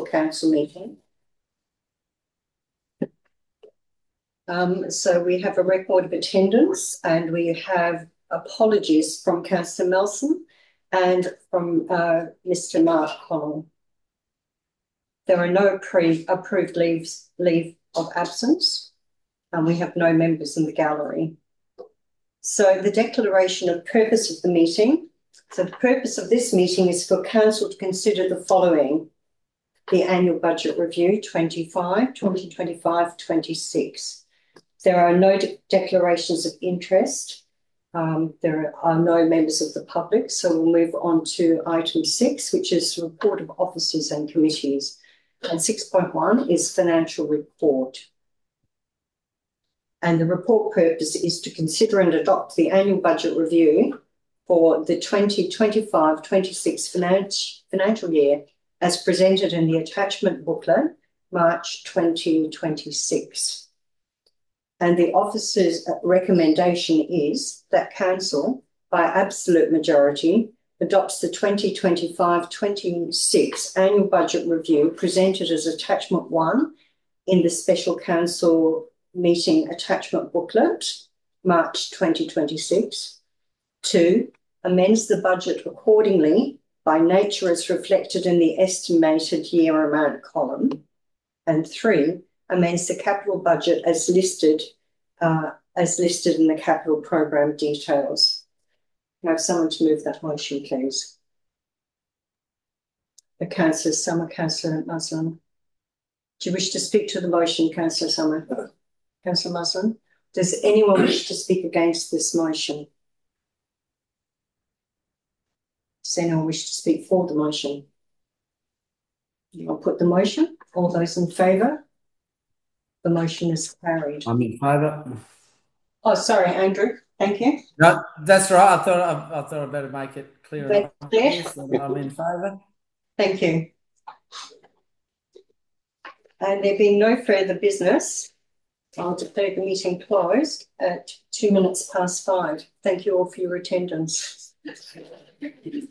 for council meeting. So we have a record of attendance and we have apologies from Councillor Melson and from Mr. Mark Connell. There are no approved leave of absence, and we have no members in the gallery. So the declaration of purpose of the meeting. So the purpose of this meeting is for council to consider the following: the annual budget review 2025-26. There are no declarations of interest. There are no members of the public. So we'll move on to item 6, which is the report of officers and committees. And 6.1 is financial report. And the report purpose is to consider and adopt the annual budget review for the 2025-26 financial year as presented in the attachment booklet, March 2026. And the officer's recommendation is that council, by absolute majority, adopts the 2025-26 annual budget review presented as attachment 1 in the special council meeting attachment booklet, March 2026. 2, amends the budget accordingly by nature as reflected in the estimated year amount column. And 3, amends the capital budget as listed in the capital program details. Can I have someone to move that motion, please? Councillor Summer, Councillor Muslim. Do you wish to speak to the motion, Councillor Summer? Councillor Muslim? Does anyone wish to speak against this motion? Does anyone wish to speak for the motion? I'll put the motion. All those in favour? The motion is carried. I'm in favour. Oh, sorry, Andrew. Thank you. No, that's right. I thought I'd better make it clear enough. Yes. I'm in favour. Thank you. And there being no further business, I'll declare the meeting closed at 5:02. Thank you all for your attendance.